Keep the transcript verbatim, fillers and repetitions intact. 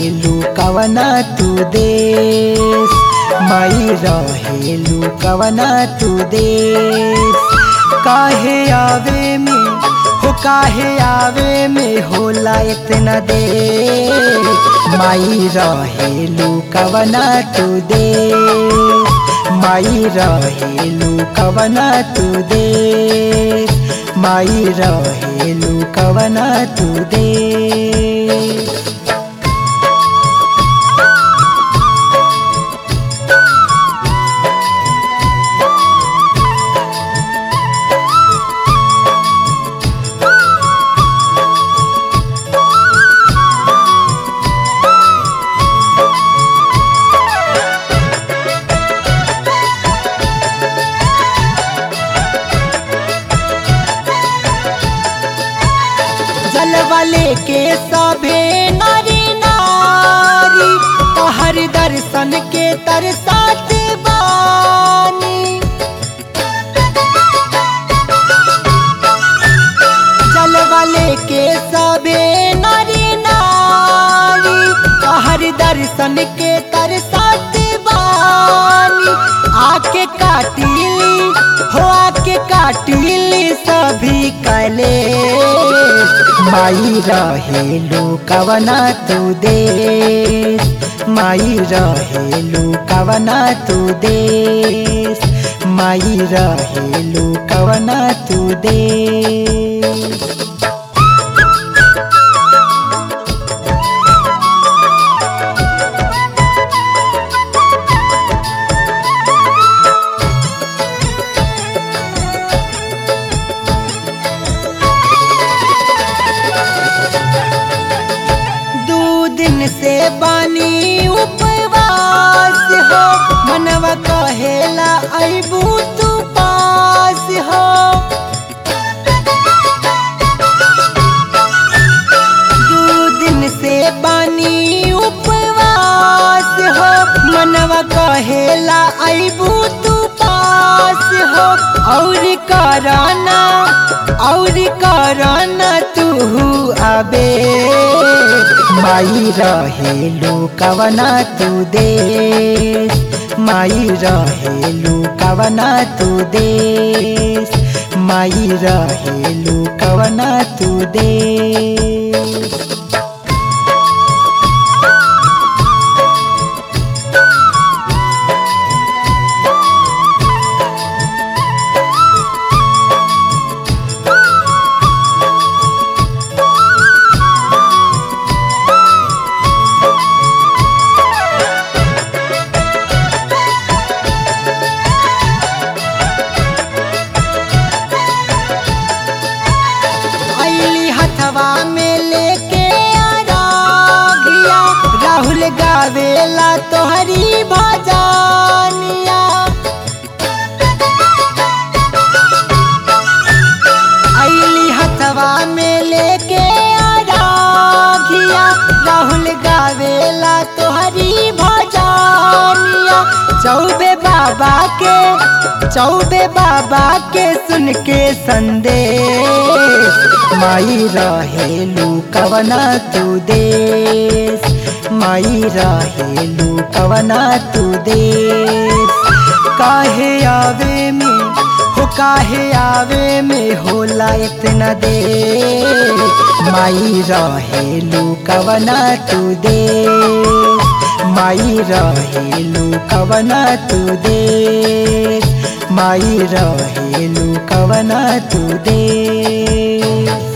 रहेलू कवना तू देश, माई रहेलू कवना तू देश। काहे आवे में हो काहे आवे में होला इतना देर, माई रहेलू कवना तू देश, माई रहेलू कवना तू देश, माई रहेलू कवना तू देश। जलवाले के सभे नारी नारी हर दर्शन के तरसात बानी। जलवाले के सभे नारी नारी हर दर्शन के तरसात बानी। आके काटिली हो आके काटिली सभी कले, माई रहेलू कवना तू देश, माई रहेलू कवना तू देश, माई रहेलू कवना तू देश। दिन से बानी उपवास हो, मनवा कहेला अबू तू पास हो। दो दिन से बानी उपवास हो, मनवा कहेला अबू तू पास हो। और कराना और कराना तू आबे, माई रहेलू कवना तू देश, माई रहेलू कवना तू देश, माई रहेलू कवना तू देश। हथवा में लेके आरागिया, राहुल गावेला तोहरी भजनिया। अइली हथवा में लेके आरागिया, राहुल गावेला तोहरी भजनिया। चौबे बाबा के चौबे बाबा के सुन के संदेश, माई रहेलू कवना तू देश, माई रहेलू कवना तू देश। काहे आवे में हो काहे आवे में होला इतना देर, माई रहेलू कवना तू देश, माई रहेलू कवना तू देश, माई रहेलू कवना तू देश।